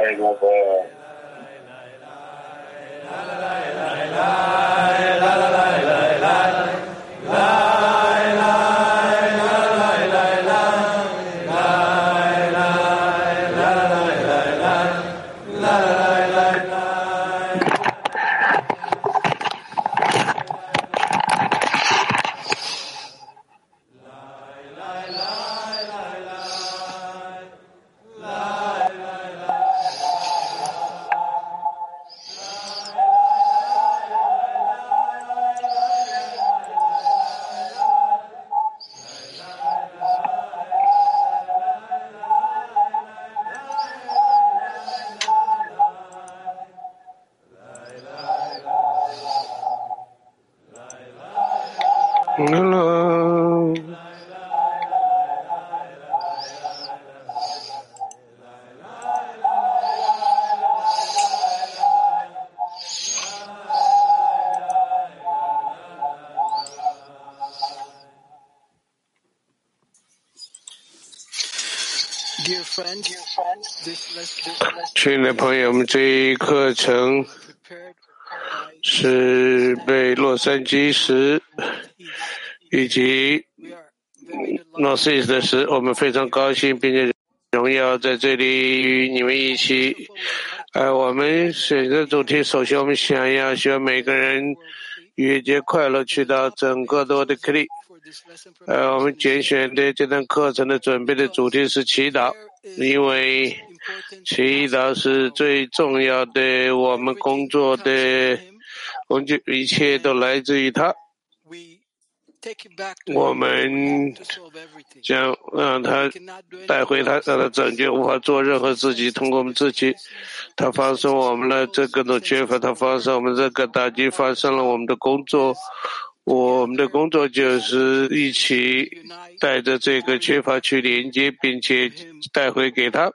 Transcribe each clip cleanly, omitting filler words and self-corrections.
亲爱的朋友们，这一课程是被洛杉矶时以及Northeast 的时，我们非常高兴并且荣耀在这里与你们一起。我们选择主题，首先我们希望每个人逾越节快乐，去到整个的我的克利。我们拣选的这堂课程的准备的主题是祈祷，因为祈祷是最重要的，我们工作的工具，一切都来自于他。我们将让他带回他，让他拯救，无法做任何自己，通过我们自己，他发生我们的这个的缺乏，他发生我们这个打击，发生了我们的工作。我们的工作就是一起带着这个缺乏去连接，并且带回给他，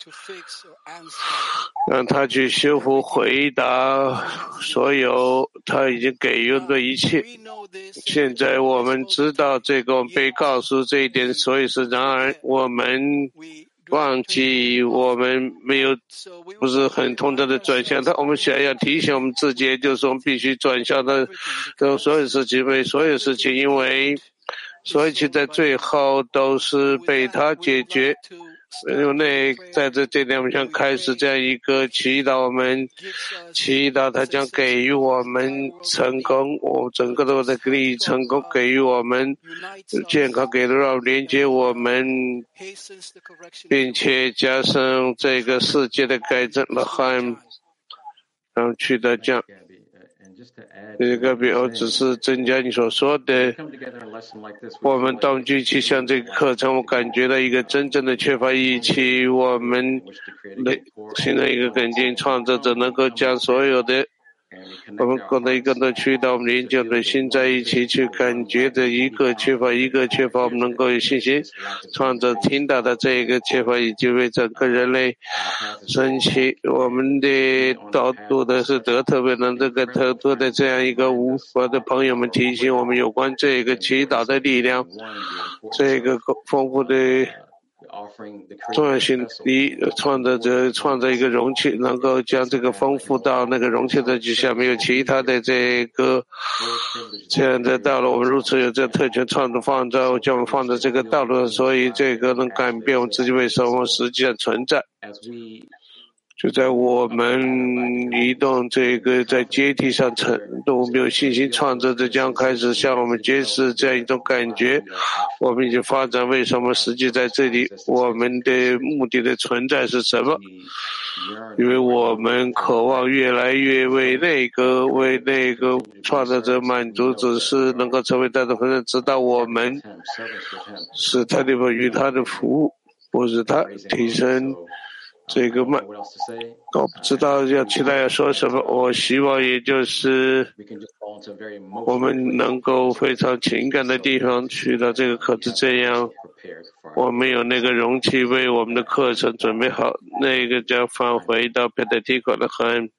让他去修复、回答所有他已经给予的一切。现在我们知道这个，我们被告诉这一点，所以是然而我们忘记，我们不是很通达的转向他。我们想要提醒我们自己，就是我们必须转向的所有事情，为所有事情，因为所有一切在最后都是被他解决。因为在这点我们想开始这样一个祈祷，我们祈祷他将给予我们成功，我整个的我的利益成功，给予我们健康，给到连接我们，并且加上这个世界的改正了汉，让去的讲。这个比如只是增加你所说的，我们当具体像这个课程，我感觉到一个真正的缺乏义气，我们现在一个肯定创造者能够将所有的我们更多一个的渠道，我们连接我们的心在一起去感觉的一个缺乏，我们能够有信心创造听到的这一个缺乏，以及为整个人类升起我们的导读的是特别能这个特多的这样一个无法的朋友们提醒我们有关这个祈祷的力量，这个丰富的重要性。第一，创造一个容器，能够将这个丰富到那个容器的之下，没有其他的这样的道路。我们如此有这特权创造放在，将我们放在这个道路上，所以这个能改变我们自己为什么实际上存在。就在我们移动这个在阶梯上程度，我们有信心创造者将开始向我们揭示这样一种感觉。我们已经发展为什么实际在这里，我们的目的的存在是什么？因为我们渴望越来越为那个创造者满足，只是能够成为他的分身，直到我们使他的与他的服务，不是他提升这个慢。我不知道其他要说什么，我希望也就是我们能够非常情感的地方去到这个课程，这样我们有那个容器为我们的课程准备好，那个将返回到佩特提口的很。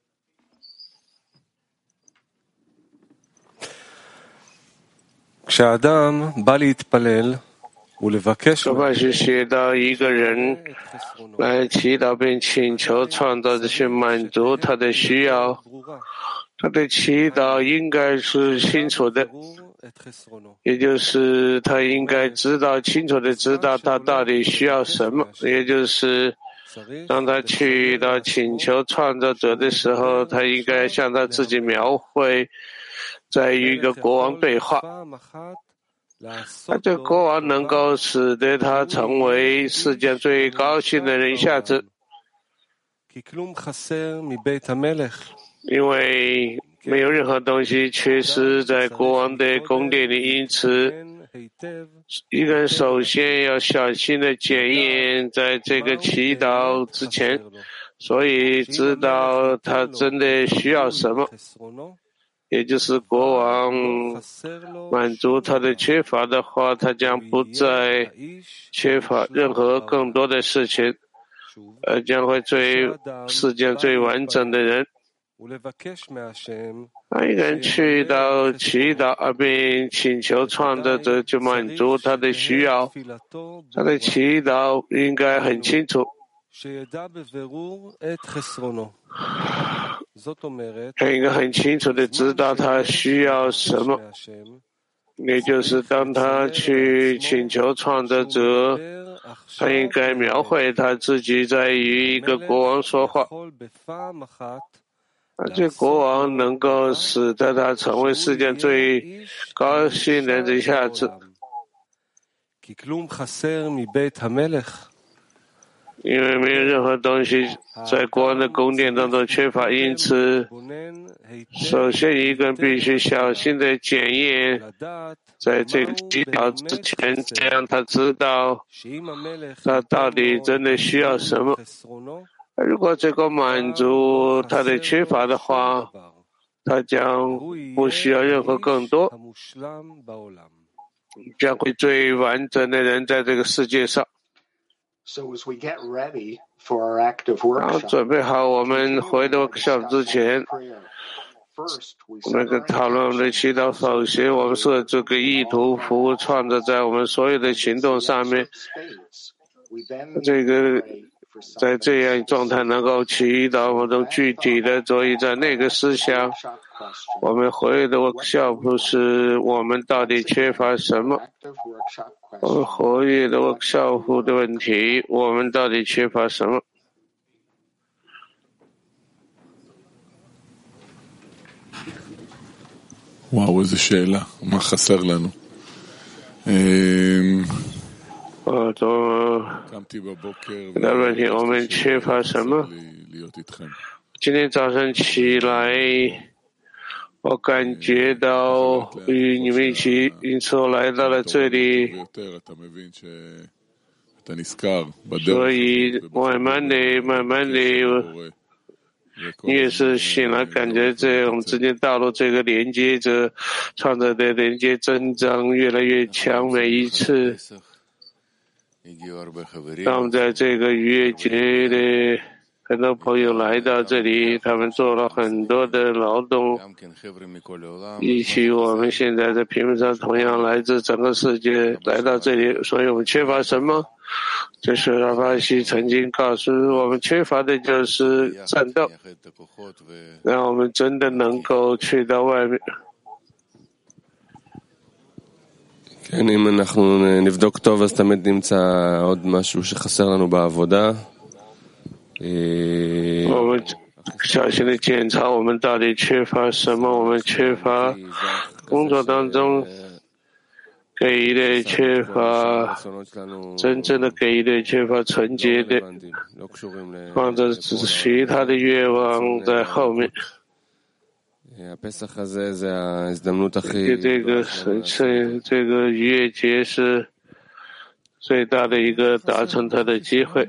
כשאדם בא להתפלל 恐怕是写到一个人来祈祷并请求创造者去满足他的需要，他的祈祷应该是清楚的，也就是他应该清楚的知道他到底需要什么，也就是当他去到请求创造者的时候，他应该向他自己描绘，在与一个国王对话。那这个国王能够使得他成为世界最高兴的人一下子，因为没有任何东西缺失在国王的宫殿里，因此一个人首先要小心的检验在这个祈祷之前，所以知道他真的需要什么，也就是国王满足他的缺乏的话，他将不再缺乏任何更多的事情，而将会世间最完整的人。当一个人去到祈祷并请求创造者就满足他的需要，他的祈祷应该很清楚，他应该很清楚的知道他需要什么，也就是当他去请求创造者，他应该描绘他自己在与一个国王说话，这国王能够使得他成为世界最高兴的人一下子，因为没有任何东西在国王的宫殿当中缺乏，因此首先一个人必须小心的检验在这个祈祷之前，这样他知道他到底真的需要什么。如果这个满足他的缺乏的话，他将不需要任何更多，将会最完整的人在这个世界上。然后准备好我们回到workshop之前，我们讨论我们的祈祷。首先我们是这个意图服务创造在我们所有的行动上面，这个在这样状态能够祈祷我们具体的，所以在那个思想，我们回的workshop是我们到底缺乏什么，我们活跃的workshop的问题，我们到底缺乏什么。 וואו, איזה שאלה, מה חסר לנו? קמתי בבוקר להיות איתכם. 今天早上起来，我感觉到与你们一起，因此我来到了这里。所以慢慢的，你也是醒来，感觉在我们之间道路这个连接着创造的连接增长越来越强，每一次。当我们在这个逾越节的很多朋友来到这里，他们做了很多的劳动，一起我们现在在屏幕上同样来自整个世界来到这里，所以我们缺乏什么？就是拉巴西曾经告诉我们，缺乏的就是战斗，让我们真的能够去到外面。 כן, אם אנחנו נבדוק טוב, אז תמיד נמצא עוד משהו שחסר לנו בעבודה. 我们小心的检查我们到底缺乏什么，我们缺乏工作当中给予的缺乏，真正的给予的缺乏纯洁的，放着其他的愿望在后面。这个逾越节是最大的一个达成它的机会。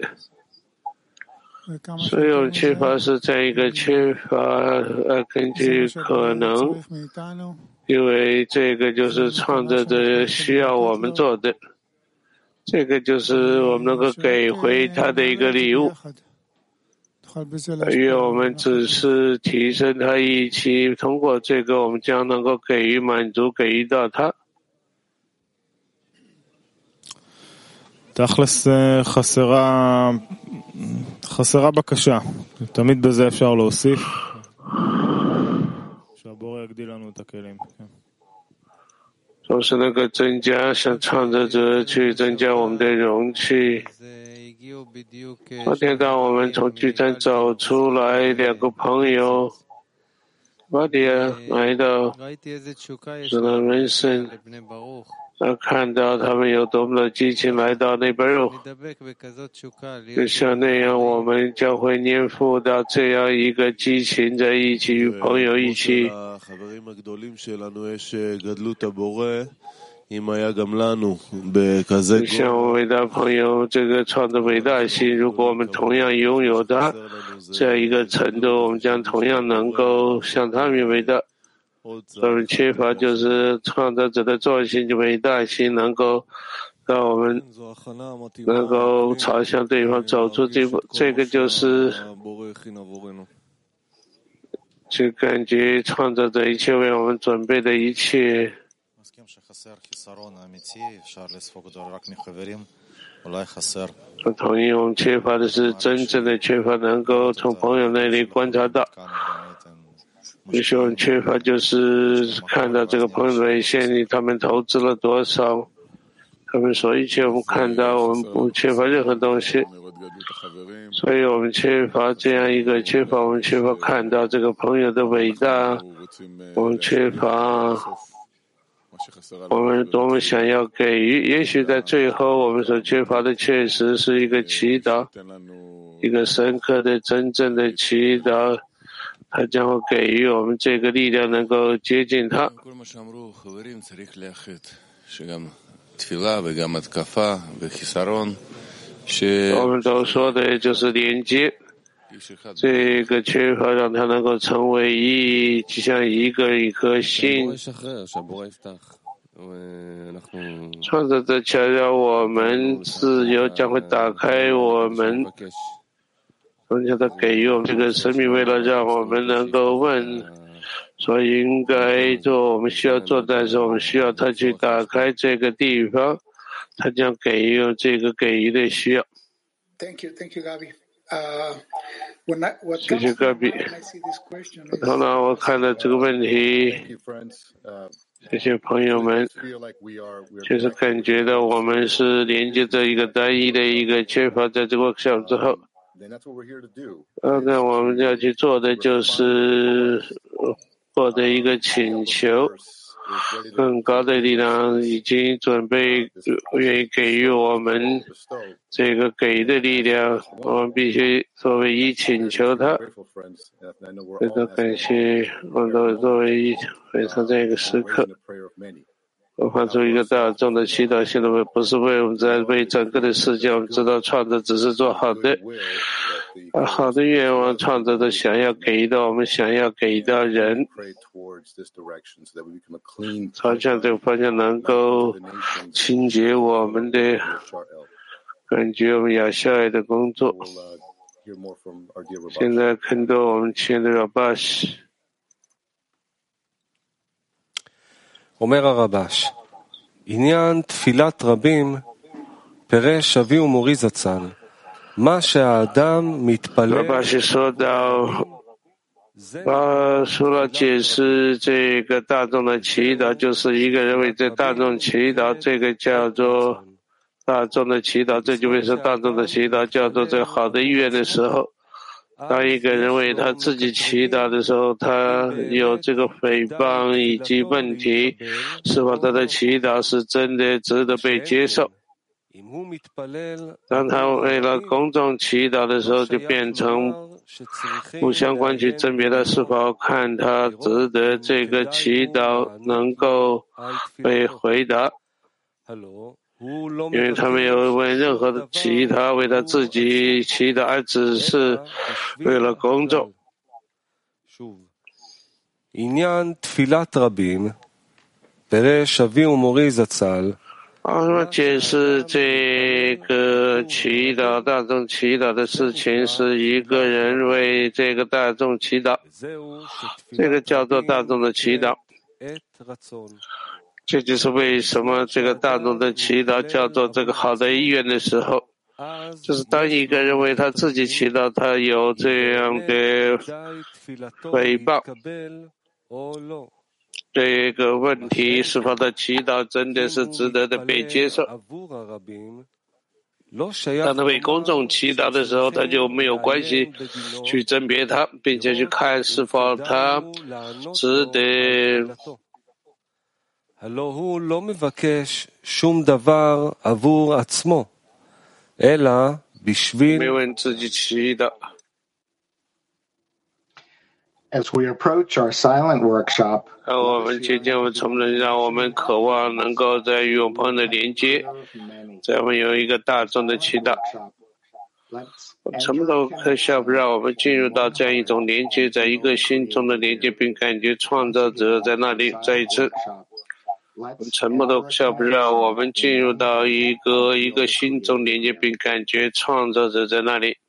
所以我们缺乏是在一个缺乏根据可能，因为这个就是创造者需要我们做的，这个就是我们能够给回他的一个礼物。愿我们只是提升他一起，通过这个我们将能够给予满足，给予到他。 תכלס חסרה בקשה. תמיד בזה אפשר להוסיף. שהבורא יגדיל לנו את הכלים. 总是能够增加，向创造者去增加我们的容器。昨天当我们从聚餐走出来，两个朋友巴迪亚来到指南人生，看到他们有多么的激情来到那边肉，就像那样，我们将会粘附到这样一个激情在一起，与朋友一起。像我伟大朋友这个创造伟大性，如果我们同样拥有它这样一个程度，我们将同样能够像他们伟大。我们缺乏就是创造者的作性就伟大性，能够让我们能够朝向对方走出这步，这个就是就感觉创造者一切为我们准备的一切。我同意，我们缺乏的是真正的缺乏，能够从朋友那里观察到。也许我们缺乏就是看到这个朋友的微信里，他们投资了多少，他们说一切我们看到，我们不缺乏任何东西，所以我们缺乏这样一个我们缺乏看到这个朋友的伟大，我们缺乏我们多么想要给予，也许在最后我们所缺乏的确实是一个祈祷，一个深刻的真正的祈祷，他将会给予我们这个力量，能够接近他。我们都说的就是连接，这个缺乏让他能够成为一，就像一颗心。创造者强调我们自由将会打开我们。从小他给予我们这个生命，为了让我们能够问所以应该做我们需要做，但是我们需要他去打开这个地方，他将给予这个给予的需要。 Thank you, Gabi. 谢谢戈比。后来我看到这个问题，谢谢朋友们，就是感觉到我们是连接着一个单一的一个缺乏，在这个workshop之后。那我们要去做的就是获得一个请求，更高的力量已经准备，愿意给予我们这个给的力量，我们必须作为一请求他。非常感谢，我们都作为一非常这个时刻。我发出一个大众的祈祷，现在不是为我们在为整个的世界，我们知道创造只是做好的，好的愿望，创造者想要给到我们，想要给到人，朝向这个方向能够清洁我们的感觉，我们要下来的工作。现在看到我们亲爱的老巴西。 אומר הרבש, עניין תפילת רבים פירש אבי ומורי זצ"ל, מה שהאדם מתפלל 老巴西说到，除了解释这个大众的祈祷，就是一个人为这大众祈祷，这个叫做大众的祈祷，这就会是大众的祈祷，叫做这好的意愿的时候。当一个人为他自己祈祷的时候，他有这个诽谤以及问题，是否他的祈祷是真的值得被接受？当他为了公众祈祷的时候，就变成不相关去甄别他是否看他值得这个祈祷能够被回答。因为他没有为任何的其他为他自己祈祷，而只是为了公众。 עניין תפילת רבים פירש אבי ומורי זצ"ל 解释这个祈祷，大众祈祷的事情，是一个人为这个大众祈祷，这个叫做大众的祈祷。 这就是为什么这个大众的祈祷叫做这个好的意愿的时候，就是当一个人为他自己祈祷，他有这样的回报。这个问题是否的祈祷真的是值得的被接受？当他为公众祈祷的时候，他就没有关系去甄别他，并且去看是否他值得。没问自己祈祷。 As we approach our silent workshop, 当我们接近我们沉默，让我们渴望能够在与我们朋友的连接，在我们有一个大众的祈祷。沉默的 workshop 让我们进入到这样一种连接，在一个心中的连接，并感觉创造者在那里。再一次，沉默的 workshop 让我们进入到一个心中连接，并感觉创造者在那里。